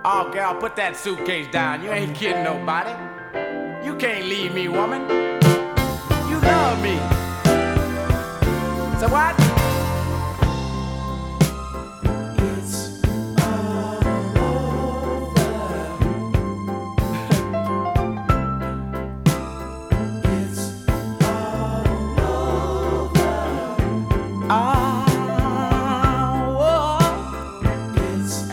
Oh, girl, put that suitcase down. You ain't kidding nobody. You can't leave me, woman. You love me. So what? It's all over. It's all over. Oh, It's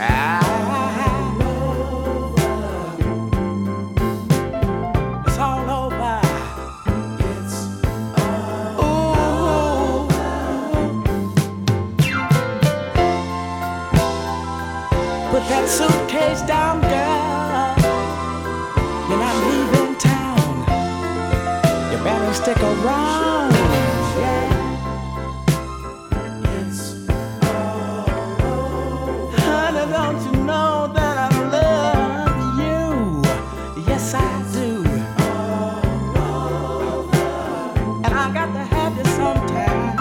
it's all over. It's all Ooh. Put that suitcase down, girl. Then I'm leaving town. You better stick around. Yeah. It's all over. Honey, don't you know that I love you? Yes, I do. And I got to have you sometime.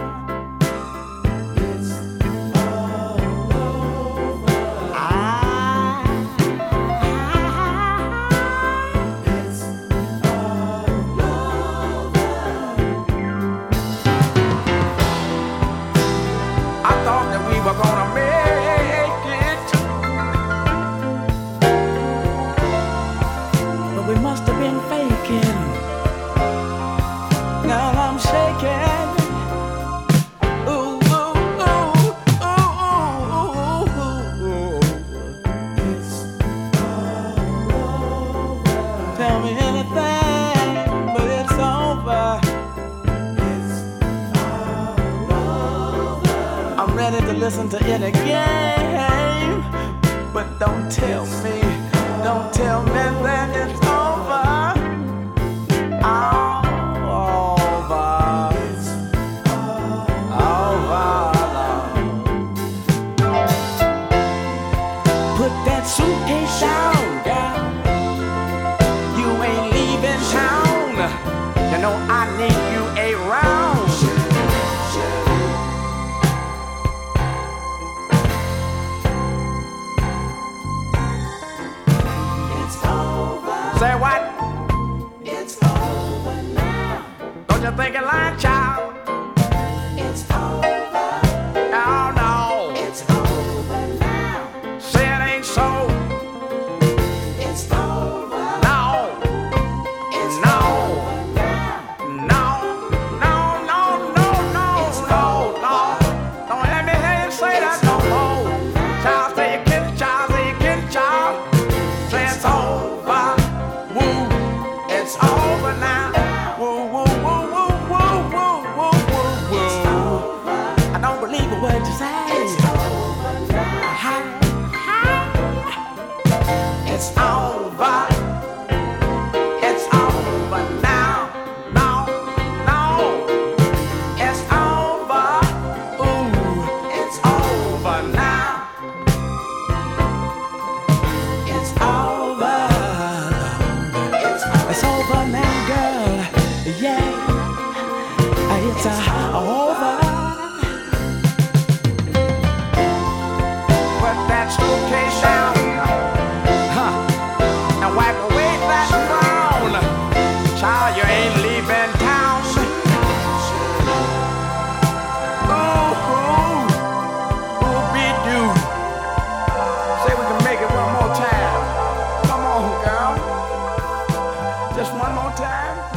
It's all over. It's all over. I thought that we were gonna make it, but we must have been faking. Now I'm shaking. Ooh, ooh, ooh, ooh, ooh, ooh. It's all over. Tell me anything, but it's over. It's all over. I'm ready to listen to any game, but don't tell me that it's over. Over. It's Over. Put that suitcase down, girl. You ain't leaving town. You know I need you around. It's over. Say what? It's over now. Don't you think it like, child? It's over. Oh no. It's over now. Say it ain't so. It's over. No. It's No. over now. No. No. No. No. No. It's No. over. No. Don't let me hear you say that no more. Child, say you get it, child. Say you get it, child. Say it's over. Woo. It's over now. Woo. Woo. Woo. Woo. Woo. Woo. Woo. Woo. It's Woo. over. I don't believe a word you say. It's over now. Hi. It's over. It's over now. No, no. It's over. Ooh. It's over now. It's Over. It's It's over now, girl. Yeah. It's over. Put that suitcase down. And wipe away that frown. Child, you ain't leaving town. Ooh, be doo. Say we can make it one more time. Come on, girl. Just one more time.